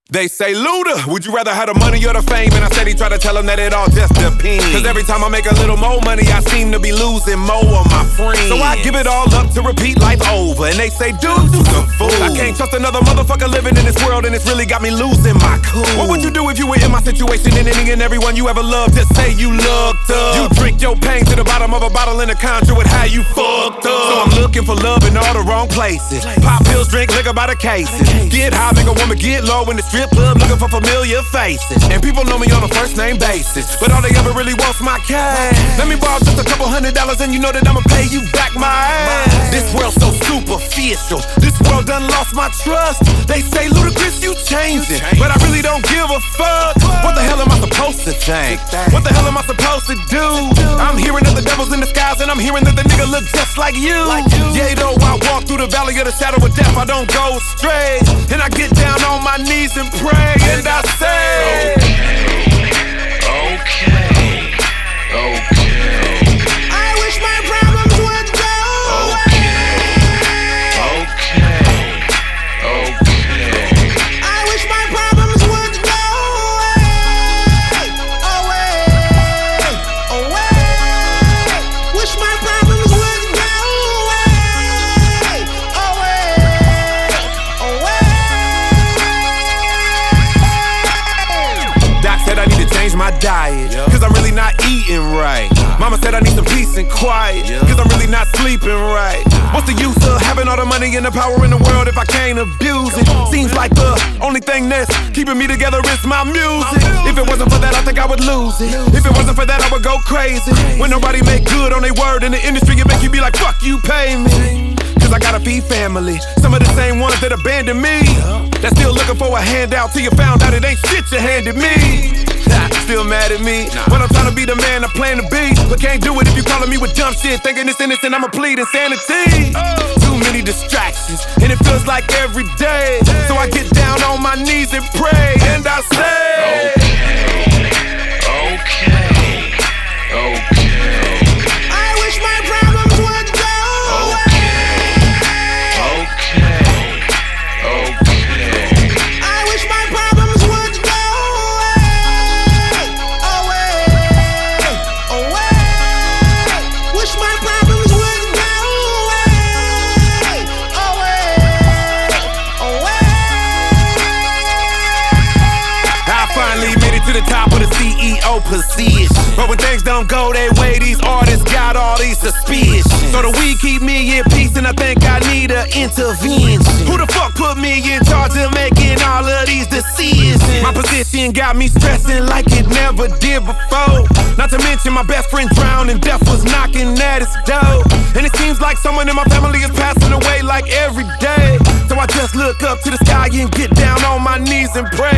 They say, Luda, would you rather have the money or the fame? And I said he tried to tell him that it all just depends. Cause every time I make a little more money, I seem to be losing more of my friends. So I give it all up to repeat life over. And they say, dude, you's a fool. I can't trust another motherfucker living in this world, and it's really got me losing my cool. What would you do if you were in my situation and any and everyone you ever loved just say you looked up? You drink your pain to the bottom of a bottle and conjure with how you fucked up. So I'm looking for love in all the wrong places. Pop pills, drink liquor by the cases. Get high, make a woman get low in the strip club looking for familiar faces. And people know me on a first name basis, but all they ever really want's my cash. Let me borrow just a couple $100 and you know that I'ma pay you back my ass. This world's so superficial, this world done lost my trust. They say, Ludacris, you changing, but I really don't give a fuck. What the hell am I supposed to think? What the hell am I supposed to do? I'm hearing that the devil's in disguise, and I'm hearing that the nigga look just like you. Yeah, though I walk through the valley of the shadow of death, I don't go astray. And I get down on my knees and pray, and I say, okay. I wish my problems would go away. Okay. I wish my problems would go away. Wish my problems would go away. Doc said I need to change my diet, cause I'm really not eating right. Mama said I need some peace and quiet, cause I'm really not sleeping right. What's the use of having all the money and the power in the world if I can't abuse it? Seems like the only thing that's keeping me together is my music. If it wasn't for that, I think I would lose it. If it wasn't for that, I would go crazy. When nobody make good on their word in the industry, it make you be like, fuck you, pay me. Cause I gotta feed family, some of the same ones that abandoned me. That's still looking for a handout till you found out it ain't shit you handed me. Still mad at me when I'm trying to be the man I plan to be, but can't do it if you calling me with dumb shit, thinking it's innocent, I'ma plead insanity. Too many distractions, and it feels like every day. So I get down on my knees and pray, and I say, okay. I wish my problems would go away. I wish my problems would go to the top of the CEO position. But when things don't go their way, these artists got all these suspicions. So the weed keep me in peace, and I think I need an intervention. Who the fuck put me in charge of making all of these decisions? My position got me stressing like it never did before. Not to mention my best friend drowned and death was knocking at his door. And it seems like someone in my family is passing away like every day. So I just look up to the sky and get down on my knees and pray.